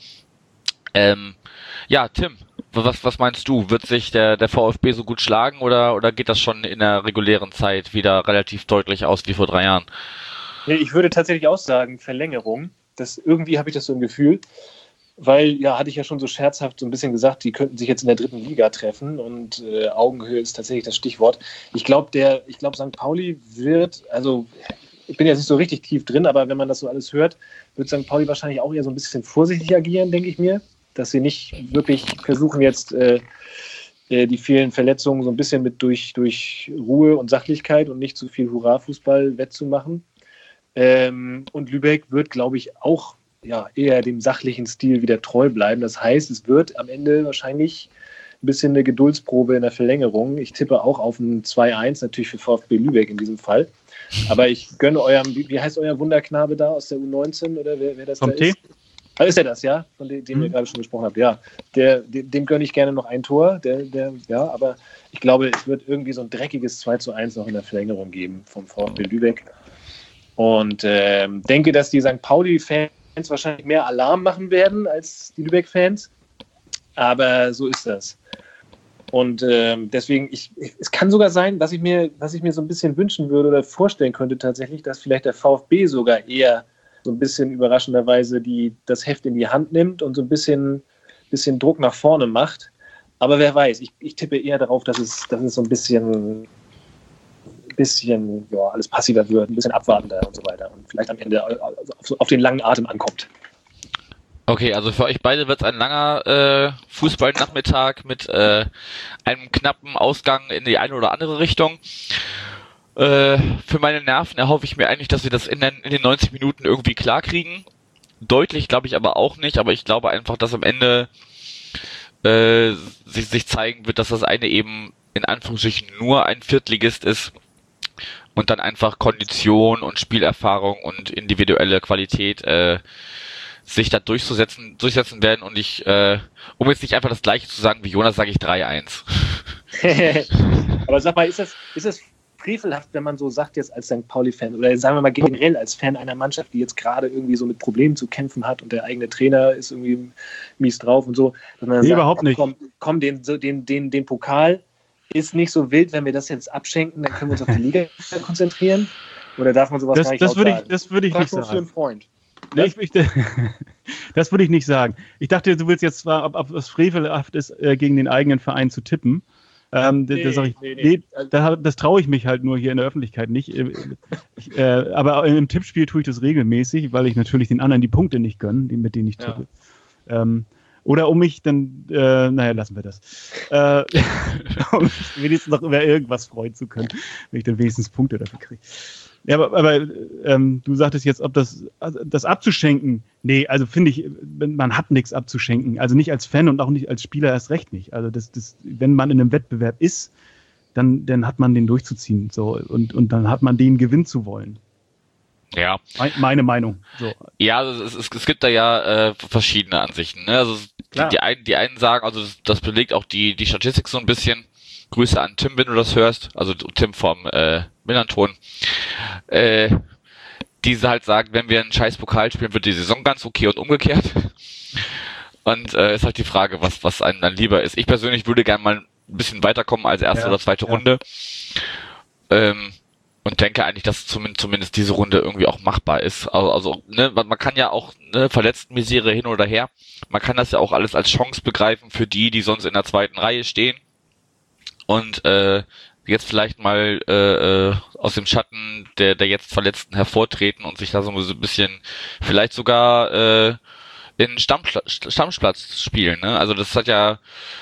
Ja, Tim, was meinst du? Wird sich der VfB so gut schlagen oder geht das schon in der regulären Zeit wieder relativ deutlich aus wie vor 3 Jahren? Nee, ich würde tatsächlich auch sagen, Verlängerung. Irgendwie habe ich das so ein Gefühl, weil, ja, hatte ich ja schon so scherzhaft so ein bisschen gesagt, die könnten sich jetzt in der 3. Liga treffen und Augenhöhe ist tatsächlich das Stichwort. Ich glaube, St. Pauli wird, also ich bin jetzt nicht so richtig tief drin, aber wenn man das so alles hört, wird St. Pauli wahrscheinlich auch eher so ein bisschen vorsichtig agieren, denke ich mir. Dass sie nicht wirklich versuchen, jetzt die vielen Verletzungen so ein bisschen mit durch Ruhe und Sachlichkeit und nicht zu viel Hurra-Fußball wettzumachen. Und Lübeck wird, glaube ich, auch eher dem sachlichen Stil wieder treu bleiben. Das heißt, es wird am Ende wahrscheinlich bisschen eine Geduldsprobe in der Verlängerung. Ich tippe auch auf ein 2-1, natürlich für VfB Lübeck in diesem Fall. Aber ich gönne eurem, wie heißt euer Wunderknabe da aus der U19 oder wer das Vom da ist? Ah, ist er das, ja? Von dem ihr gerade schon gesprochen habt, ja. Dem gönne ich gerne noch ein Tor, ja, aber ich glaube, es wird irgendwie so ein dreckiges 2-1 noch in der Verlängerung geben vom VfB Lübeck. Und denke, dass die St. Pauli-Fans wahrscheinlich mehr Alarm machen werden als die Lübeck-Fans. Aber so ist das. Und deswegen, es kann sogar sein, was ich mir so ein bisschen wünschen würde oder vorstellen könnte tatsächlich, dass vielleicht der VfB sogar eher so ein bisschen überraschenderweise das Heft in die Hand nimmt und so ein bisschen Druck nach vorne macht. Aber wer weiß, ich tippe eher darauf, dass es so ein bisschen ja, alles passiver wird, ein bisschen abwartender und so weiter und vielleicht am Ende auf den langen Atem ankommt. Okay, also für euch beide wird es ein langer Fußballnachmittag mit einem knappen Ausgang in die eine oder andere Richtung. Für meine Nerven erhoffe ich mir eigentlich, dass wir das in den 90 Minuten irgendwie klar kriegen. Deutlich glaube ich aber auch nicht, aber ich glaube einfach, dass am Ende sich zeigen wird, dass das eine eben in Anführungsstrichen nur ein Viertligist ist und dann einfach Kondition und Spielerfahrung und individuelle Qualität sich da durchsetzen werden und ich, um jetzt nicht einfach das Gleiche zu sagen wie Jonas, sage ich 3-1. Aber sag mal, ist das frevelhaft, wenn man so sagt jetzt als St. Pauli-Fan oder sagen wir mal generell als Fan einer Mannschaft, die jetzt gerade irgendwie so mit Problemen zu kämpfen hat und der eigene Trainer ist irgendwie mies drauf und so, dass man sagt, überhaupt nicht. Komm, den Pokal ist nicht so wild, wenn wir das jetzt abschenken, dann können wir uns auf die Liga konzentrieren? Oder darf man sowas gar nicht sagen? Das würde ich nicht sagen. Für einen Freund. Nee, das würde ich nicht sagen. Ich dachte, du willst jetzt zwar, ob es frevelhaft ist, gegen den eigenen Verein zu tippen. Nee. Das traue ich mich halt nur hier in der Öffentlichkeit nicht. Aber im Tippspiel tue ich das regelmäßig, weil ich natürlich den anderen die Punkte nicht gönne, mit denen ich tippe. Ja. Oder um mich dann, lassen wir das. Um mich wenigstens noch über irgendwas freuen zu können, wenn ich dann wenigstens Punkte dafür kriege. Ja, aber du sagtest jetzt, ob das abzuschenken, nee, also finde ich, man hat nichts abzuschenken. Also nicht als Fan und auch nicht als Spieler erst recht nicht. Also wenn man in einem Wettbewerb ist, dann hat man den durchzuziehen so und dann hat man den gewinnen zu wollen. Ja. Meine Meinung. So. Ja, also es gibt da ja verschiedene Ansichten. Ne? Also die einen sagen, also das belegt auch die Statistik so ein bisschen. Grüße an Tim, wenn du das hörst, also Tim vom Millanton. Diese halt sagen, wenn wir einen scheiß Pokal spielen, wird die Saison ganz okay und umgekehrt. Und ist halt die Frage, was einem dann lieber ist. Ich persönlich würde gerne mal ein bisschen weiterkommen als erste oder zweite Runde. Und denke eigentlich, dass zumindest diese Runde irgendwie auch machbar ist. Also ne, man kann ja auch Verletztenmisere hin oder her. Man kann das ja auch alles als Chance begreifen für die sonst in der zweiten Reihe stehen. Und jetzt vielleicht mal aus dem Schatten der jetzt Verletzten hervortreten und sich da so ein bisschen vielleicht sogar in Stammplatz spielen. Ne? Also das hat ja,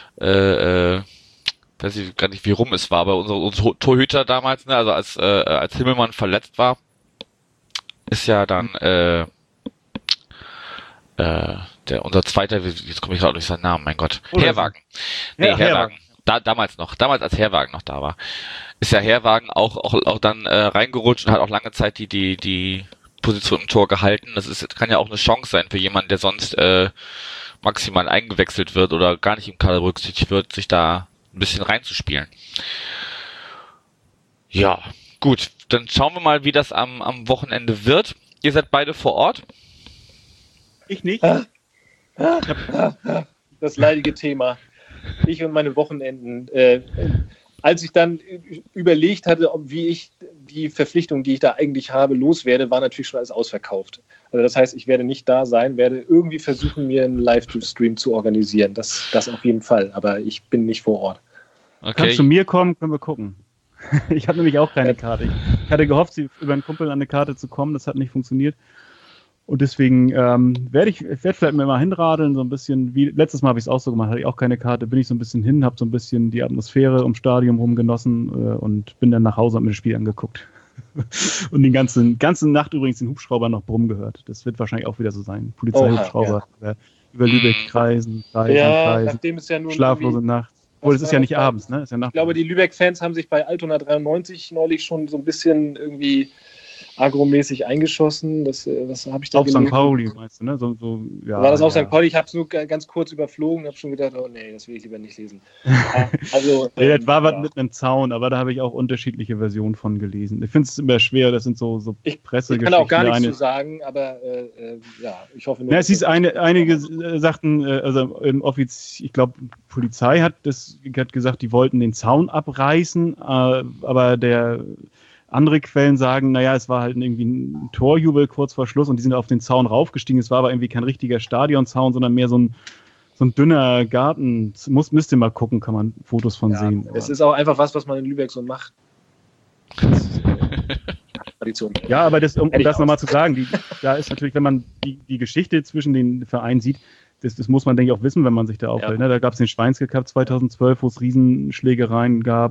weiß ich gar nicht, wie rum es war, aber unser Torhüter damals, ne? Also als Himmelmann verletzt war, ist ja dann unser zweiter, jetzt komme ich gerade durch seinen Namen, mein Gott, Herwagen. Nee, Herwagen. Damals als Herwagen noch da war, ist ja Herwagen auch dann reingerutscht und hat auch lange Zeit die Position im Tor gehalten. Kann ja auch eine Chance sein für jemanden, der sonst maximal eingewechselt wird oder gar nicht im Kader berücksichtigt wird, sich da ein bisschen reinzuspielen. Ja, gut, dann schauen wir mal, wie das am Wochenende wird. Ihr seid beide vor Ort? Ich nicht. Das leidige Thema. Ich und meine Wochenenden. Als ich dann überlegt hatte, wie ich die Verpflichtung, die ich da eigentlich habe, loswerde, war natürlich schon alles ausverkauft. Also das heißt, ich werde nicht da sein, werde irgendwie versuchen, mir einen Livestream zu organisieren. Das auf jeden Fall, aber ich bin nicht vor Ort. Okay. Kannst du zu mir kommen, können wir gucken. Ich habe nämlich auch keine Karte. Ich hatte gehofft, über einen Kumpel an eine Karte zu kommen, das hat nicht funktioniert. Und deswegen werde ich vielleicht mir mal hinradeln, so ein bisschen, wie letztes Mal habe ich es auch so gemacht, hatte ich auch keine Karte, bin ich so ein bisschen hin, habe so ein bisschen die Atmosphäre ums Stadion rum genossen und bin dann nach Hause und mir das Spiel angeguckt. Und die ganze Nacht übrigens den Hubschrauber noch brummen gehört. Das wird wahrscheinlich auch wieder so sein. Polizeihubschrauber über Lübeck kreisen, nachdem es ja nun schlaflose Nacht. Obwohl, es ist ja nicht abends, ne? Ist ja ich glaube, die Lübeck-Fans haben sich bei Altona 93 neulich schon so ein bisschen irgendwie agromäßig eingeschossen. Was habe ich da gelesen? Auf St. Pauli, meinst du, ne? War das auf St. Pauli? Ich habe es nur ganz kurz überflogen und habe schon gedacht, oh nee, das will ich lieber nicht lesen. Also, das war was mit einem Zaun, aber da habe ich auch unterschiedliche Versionen von gelesen. Ich finde es immer schwer, das sind so Pressegeschichten. Ich kann auch gar nichts zu sagen, aber ich hoffe nur... Ja, es hieß, einige sagten, also ich glaube, Polizei hat gesagt, die wollten den Zaun abreißen, aber andere Quellen sagen, naja, es war halt irgendwie ein Torjubel kurz vor Schluss und die sind auf den Zaun raufgestiegen. Es war aber irgendwie kein richtiger Stadionzaun, sondern mehr so ein dünner Garten. Müsst ihr mal gucken, kann man Fotos von sehen. Es ist auch einfach was man in Lübeck so macht. Tradition. Ja, aber das nochmal zu sagen, da ist natürlich, wenn man die Geschichte zwischen den Vereinen sieht, das muss man, denke ich, auch wissen, wenn man sich da aufhält. Ne? Da gab es den Schweinske Cup 2012, wo es Riesenschlägereien gab,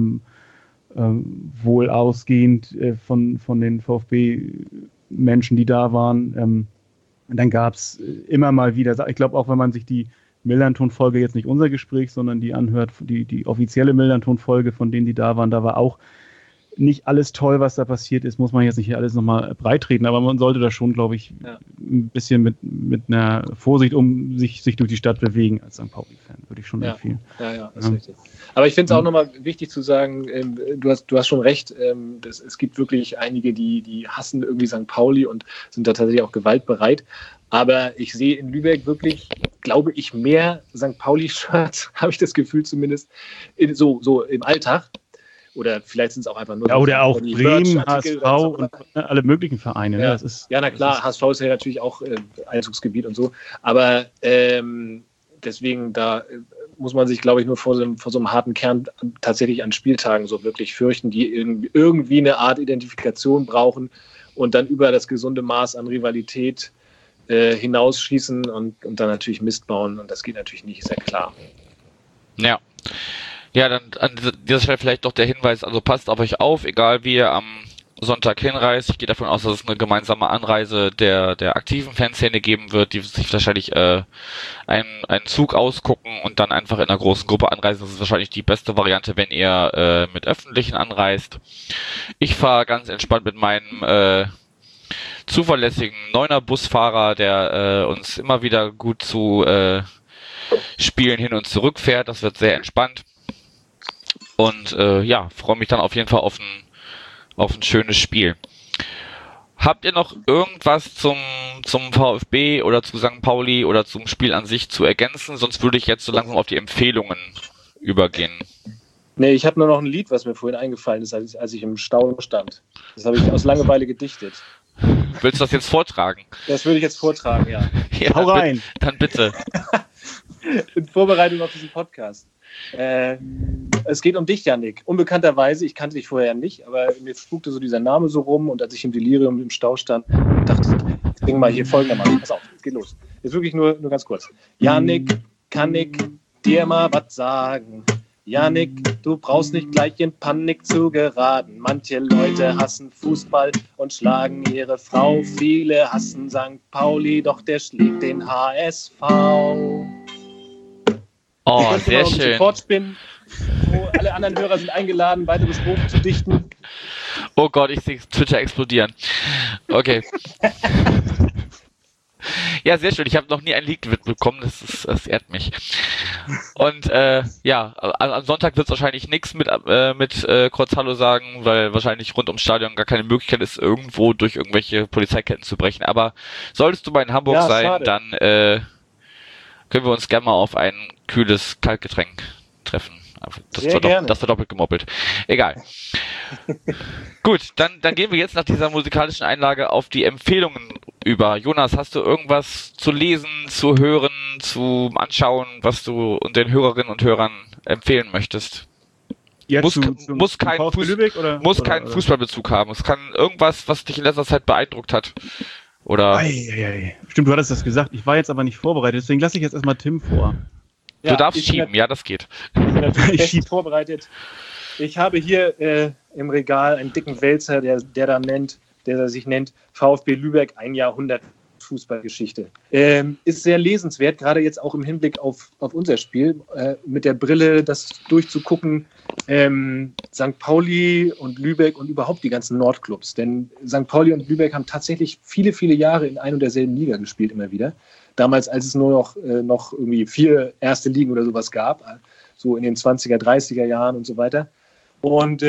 wohl ausgehend von den VfB-Menschen, die da waren. Dann gab es immer mal wieder, ich glaube auch, wenn man sich die Millanton-Folge, jetzt nicht unser Gespräch, sondern die anhört, die offizielle Millanton-Folge, von denen die da waren, da war auch nicht alles toll, was da passiert ist, muss man jetzt nicht hier alles nochmal breitreten, aber man sollte da schon, glaube ich, ein bisschen mit einer Vorsicht sich durch die Stadt bewegen als St. Pauli-Fan, würde ich schon empfehlen. Ja, das ist richtig. Aber ich finde es auch nochmal wichtig zu sagen, du hast schon recht, es gibt wirklich einige, die hassen irgendwie St. Pauli und sind da tatsächlich auch gewaltbereit, aber ich sehe in Lübeck wirklich, glaube ich, mehr St. Pauli-Shirts, habe ich das Gefühl zumindest, so im Alltag. Oder vielleicht sind es auch einfach nur... Ja, oder auch Bremen, HSV und alle möglichen Vereine. Ja, ne? Das ist, na klar, HSV ist ja natürlich auch Einzugsgebiet und so. Aber deswegen, da muss man sich, glaube ich, nur vor so einem harten Kern tatsächlich an Spieltagen so wirklich fürchten, die irgendwie eine Art Identifikation brauchen und dann über das gesunde Maß an Rivalität hinausschießen und dann natürlich Mist bauen. Und das geht natürlich nicht, ist ja klar. Ja. Ja, dann an dieser Stelle vielleicht doch der Hinweis, also passt auf euch auf, egal wie ihr am Sonntag hinreist. Ich gehe davon aus, dass es eine gemeinsame Anreise der aktiven Fanszene geben wird, die sich wahrscheinlich einen Zug ausgucken und dann einfach in einer großen Gruppe anreisen. Das ist wahrscheinlich die beste Variante, wenn ihr mit Öffentlichen anreist. Ich fahre ganz entspannt mit meinem zuverlässigen 9er-Busfahrer, der uns immer wieder gut zu Spielen hin und zurück fährt. Das wird sehr entspannt. Und freue mich dann auf jeden Fall auf ein schönes Spiel. Habt ihr noch irgendwas zum VfB oder zu St. Pauli oder zum Spiel an sich zu ergänzen? Sonst würde ich jetzt so langsam auf die Empfehlungen übergehen. Nee, ich habe nur noch ein Lied, was mir vorhin eingefallen ist, als ich im Stau stand. Das habe ich aus Langeweile gedichtet. Willst du das jetzt vortragen? Das würde ich jetzt vortragen, ja. Hau rein! Dann bitte. In Vorbereitung auf diesen Podcast. Es geht um dich, Yannick. Unbekannterweise, ich kannte dich vorher nicht, aber mir spukte so dieser Name so rum und als ich im Delirium im Stau stand, dachte ich, bring mal hier folgendermaßen. Pass auf, es geht los. Jetzt wirklich nur ganz kurz. Yannick, kann ich dir mal was sagen? Yannick, du brauchst nicht gleich in Panik zu geraten. Manche Leute hassen Fußball und schlagen ihre Frau. Viele hassen St. Pauli, doch der schlägt den HSV. Oh, sehr schön. Fortspinnen. Alle anderen Hörer sind eingeladen, weitere Strophen zu dichten. Oh Gott, ich sehe Twitter explodieren. Okay. Ja, sehr schön. Ich habe noch nie ein Lied mitbekommen. Das ehrt mich. Und am Sonntag wird es wahrscheinlich nichts mit Kurz Hallo sagen, weil wahrscheinlich rund ums Stadion gar keine Möglichkeit ist, irgendwo durch irgendwelche Polizeiketten zu brechen. Aber solltest du mal in Hamburg sein, schade. Dann können wir uns gerne mal auf ein kühles Kaltgetränk treffen. Das war doppelt gemoppelt. Egal. Gut, dann gehen wir jetzt nach dieser musikalischen Einlage auf die Empfehlungen über. Jonas, hast du irgendwas zu lesen, zu hören, zu anschauen, was du den Hörerinnen und Hörern empfehlen möchtest? Muss kein Fußballbezug haben. Es kann irgendwas, was dich in letzter Zeit beeindruckt hat. Oder? Stimmt, du hattest das gesagt. Ich war jetzt aber nicht vorbereitet, deswegen lasse ich jetzt erstmal Tim vor. Du darfst schieben, ja, das geht. Ich bin natürlich bestens vorbereitet. Ich habe hier im Regal einen dicken Wälzer, der sich nennt VfB Lübeck, ein Jahrhundert Fußballgeschichte. Ist sehr lesenswert, gerade jetzt auch im Hinblick auf unser Spiel, mit der Brille das durchzugucken, St. Pauli und Lübeck und überhaupt die ganzen Nordclubs. Denn St. Pauli und Lübeck haben tatsächlich viele, viele Jahre in ein und derselben Liga gespielt, immer wieder. Damals, als es nur noch irgendwie 4 erste Ligen oder sowas gab, so in den 20er, 30er Jahren und so weiter. Und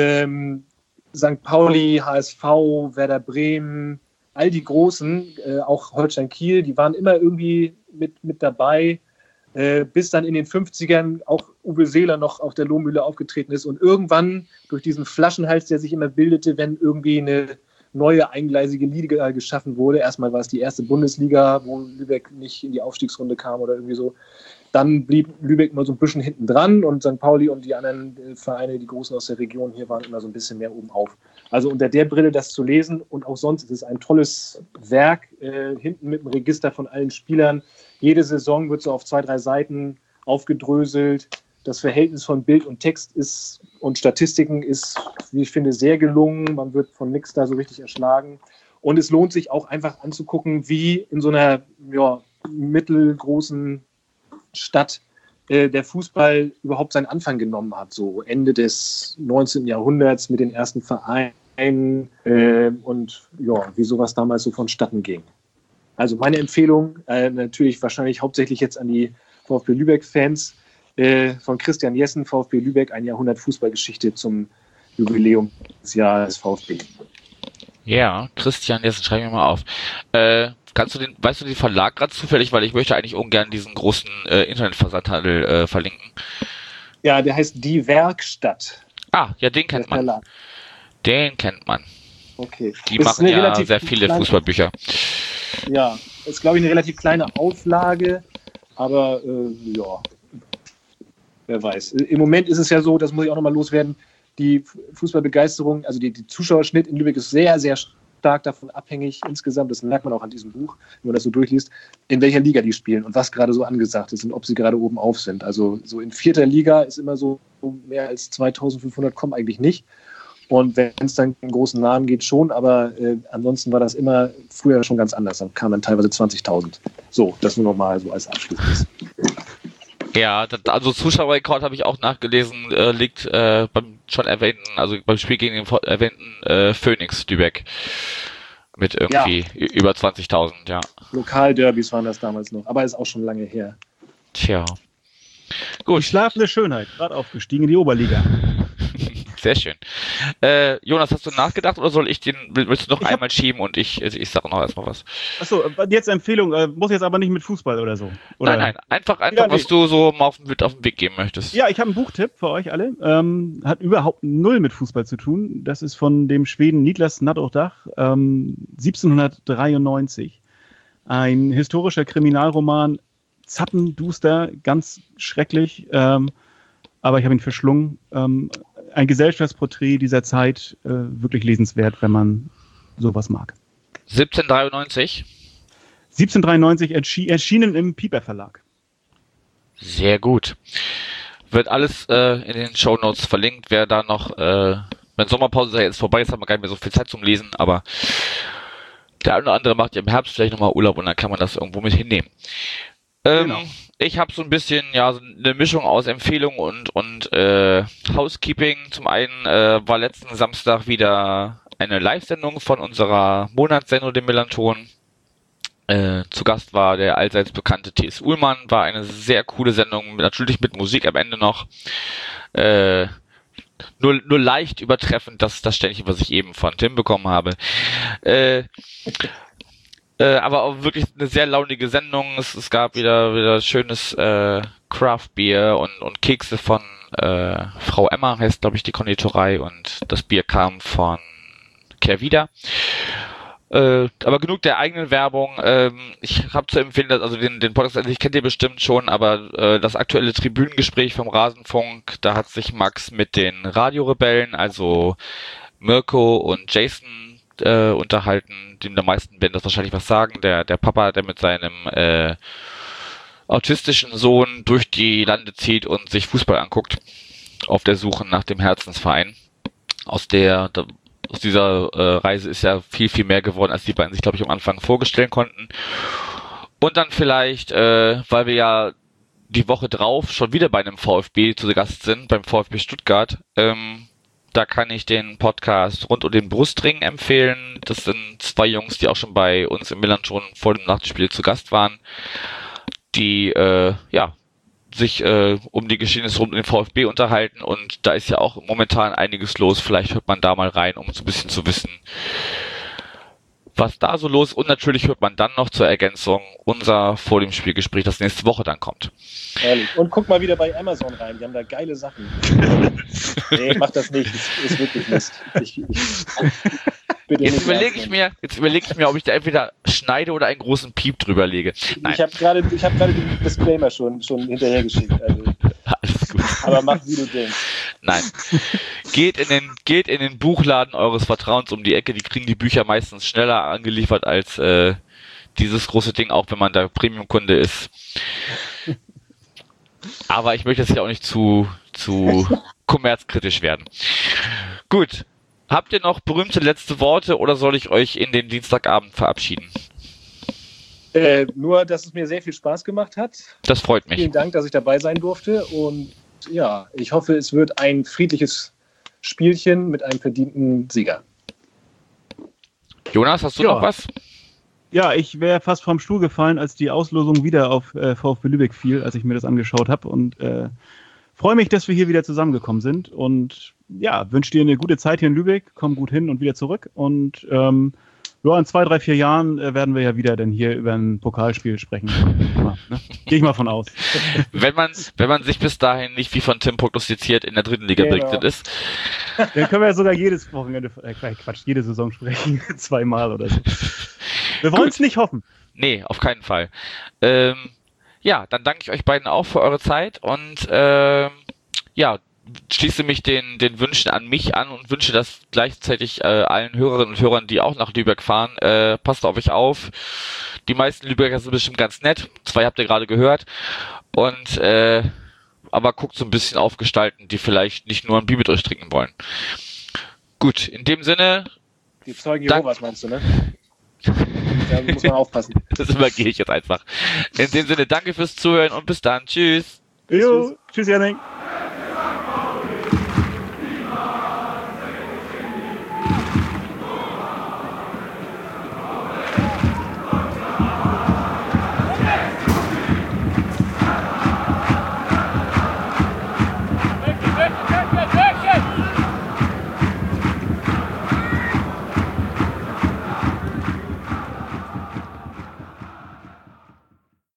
St. Pauli, HSV, Werder Bremen, all die Großen, auch Holstein Kiel, die waren immer irgendwie mit dabei, bis dann in den 50ern auch Uwe Seeler noch auf der Lohmühle aufgetreten ist und irgendwann durch diesen Flaschenhals, der sich immer bildete, wenn irgendwie eine neue eingleisige Liga geschaffen wurde. Erstmal war es die erste Bundesliga, wo Lübeck nicht in die Aufstiegsrunde kam oder irgendwie so. Dann blieb Lübeck mal so ein bisschen hinten dran und St. Pauli und die anderen Vereine, die Großen aus der Region hier, waren immer so ein bisschen mehr oben auf. Also unter der Brille das zu lesen und auch sonst ist es ein tolles Werk, hinten mit dem Register von allen Spielern. Jede Saison wird so auf 2, 3 Seiten aufgedröselt. Das Verhältnis von Bild und Text und Statistiken ist, wie ich finde, sehr gelungen. Man wird von nichts da so richtig erschlagen. Und es lohnt sich auch einfach anzugucken, wie in so einer mittelgroßen Stadt der Fußball überhaupt seinen Anfang genommen hat. So Ende des 19. Jahrhunderts mit den ersten Vereinen und wie sowas damals so vonstatten ging. Also meine Empfehlung, natürlich wahrscheinlich hauptsächlich jetzt an die VfB Lübeck-Fans, von Christian Jessen, VfB Lübeck, ein Jahrhundert Fußballgeschichte zum Jubiläumsjahr des VfB. Ja, Christian Jessen, schreiben wir mal auf. Weißt du den Verlag gerade zufällig, weil ich möchte eigentlich ungern diesen großen Internetversandhandel verlinken. Ja, der heißt Die Werkstatt. Ah, ja, den kennt man. Verlag. Den kennt man. Okay. Die machen ja sehr viele Fußballbücher. Ja, ist glaube ich eine relativ kleine Auflage, aber wer weiß. Im Moment ist es ja so, das muss ich auch nochmal loswerden, die Fußballbegeisterung, also die Zuschauerschnitt in Lübeck ist sehr, sehr stark davon abhängig insgesamt, das merkt man auch an diesem Buch, wenn man das so durchliest, in welcher Liga die spielen und was gerade so angesagt ist und ob sie gerade oben auf sind. Also so in 4. Liga ist immer so mehr als 2500 kommen eigentlich nicht. Und wenn es dann einen großen Namen geht, schon, aber ansonsten war das immer früher schon ganz anders. Dann kamen dann teilweise 20.000. So, das nur nochmal so als Abschluss. Ja, also Zuschauerrekord habe ich auch nachgelesen, liegt beim schon erwähnten, also beim Spiel gegen den erwähnten Phoenix Lübeck mit irgendwie über 20.000, ja. Lokalderbys waren das damals noch, aber ist auch schon lange her. Tja. Gut. Die schlafende Schönheit, gerade aufgestiegen in die Oberliga. Sehr schön. Jonas, hast du nachgedacht oder willst du noch einmal schieben und ich sage noch erstmal was? Achso, jetzt Empfehlung, muss jetzt aber nicht mit Fußball oder so. Oder? Nein, einfach was du so mal auf den Weg geben möchtest. Ja, ich habe einen Buchtipp für euch alle. Hat überhaupt null mit Fußball zu tun. Das ist von dem Schweden Niklas Natterdach, 1793. Ein historischer Kriminalroman, zappenduster, ganz schrecklich, aber ich habe ihn verschlungen. Ein Gesellschaftsporträt dieser Zeit, wirklich lesenswert, wenn man sowas mag. 1793? 1793 erschienen im Piper Verlag. Sehr gut. Wird alles in den Shownotes verlinkt. Wer da noch, wenn Sommerpause jetzt vorbei ist, hat man gar nicht mehr so viel Zeit zum Lesen, aber der eine oder andere macht ja im Herbst vielleicht nochmal Urlaub und dann kann man das irgendwo mit hinnehmen. Genau. Ich habe so ein bisschen, so eine Mischung aus Empfehlung und Housekeeping. Zum einen war letzten Samstag wieder eine Live-Sendung von unserer Monatssendung, dem Melanton. Zu Gast war der allseits bekannte T.S. Uhlmann. War eine sehr coole Sendung, natürlich mit Musik am Ende noch. Nur leicht übertreffend das Ständchen, was ich eben von Tim bekommen habe. Aber auch wirklich eine sehr launige Sendung. Es gab wieder schönes Craft Beer und Kekse von Frau Emma, heißt glaube ich die Konditorei, und das Bier kam von Kehrwieder. Aber genug der eigenen Werbung. Ich habe zu empfehlen, also den Podcast an sich kennt ihr bestimmt schon, aber das aktuelle Tribünengespräch vom Rasenfunk, da hat sich Max mit den Radiorebellen, also Mirko und Jason, unterhalten, dem der meisten werden das wahrscheinlich was sagen, der Papa, der mit seinem autistischen Sohn durch die Lande zieht und sich Fußball anguckt, auf der Suche nach dem Herzensverein, aus der Reise ist ja viel, viel mehr geworden, als die beiden sich, glaube ich, am Anfang vorstellen konnten. Und dann vielleicht, weil wir ja die Woche drauf schon wieder bei einem VfB zu Gast sind, beim VfB Stuttgart, da kann ich den Podcast rund um den Brustring empfehlen. Das sind 2 Jungs, die auch schon bei uns im Milan schon vor dem Nachtspiel zu Gast waren, die sich um die Geschehnisse rund um den VfB unterhalten, und da ist ja auch momentan einiges los. Vielleicht hört man da mal rein, um so ein bisschen zu wissen, was da so los ist. Und natürlich hört man dann noch zur Ergänzung unser vor dem Spielgespräch, das nächste Woche dann kommt. Ehrlich. Und guck mal wieder bei Amazon rein, die haben da geile Sachen. Nee, mach das nicht, das ist wirklich Mist. Jetzt überlege ich mir, ob ich da entweder schneide oder einen großen Piep drüber lege. Nein. Ich habe gerade den Disclaimer schon hinterhergeschickt. Also. Alles gut. Aber mach, wie du denkst. Nein. Geht in den Buchladen eures Vertrauens um die Ecke, die kriegen die Bücher meistens schneller angeliefert als dieses große Ding, auch wenn man da Premium-Kunde ist. Aber ich möchte jetzt ja auch nicht zu kommerzkritisch werden. Gut. Habt ihr noch berühmte letzte Worte oder soll ich euch in den Dienstagabend verabschieden? Nur, dass es mir sehr viel Spaß gemacht hat. Das freut mich. Vielen Dank, dass ich dabei sein durfte. Und ja, ich hoffe, es wird ein friedliches Spielchen mit einem verdienten Sieger. Jonas, hast du noch was? Ja, ich wäre fast vom Stuhl gefallen, als die Auslosung wieder auf VfB Lübeck fiel, als ich mir das angeschaut habe. Und freue mich, dass wir hier wieder zusammengekommen sind. Und ja, wünsche dir eine gute Zeit hier in Lübeck. Komm gut hin und wieder zurück. Und in 2, 3, 4 Jahren werden wir ja wieder dann hier über ein Pokalspiel sprechen. Gehe ich mal von aus. Wenn man sich bis dahin nicht wie von Tim prognostiziert in der 3. Liga berichtet ist. Dann können wir ja sogar jedes Wochenende, jede Saison sprechen. 2-mal oder so. Wir wollen es nicht hoffen. Nee, auf keinen Fall. Ja, dann danke ich euch beiden auch für eure Zeit und schließe mich den Wünschen an mich an und wünsche das gleichzeitig allen Hörerinnen und Hörern, die auch nach Lübeck fahren. Passt auf euch auf. Die meisten Lübecker sind bestimmt ganz nett. 2 habt ihr gerade gehört. Und aber guckt so ein bisschen auf Gestalten, die vielleicht nicht nur ein Bier mit euch trinken wollen. Gut, in dem Sinne. Die Zeugen Jehovas meinst du, ne? Da muss man aufpassen. Das übergehe ich jetzt einfach. In dem Sinne, danke fürs Zuhören und bis dann. Tschüss. Jo, tschüss, Janik.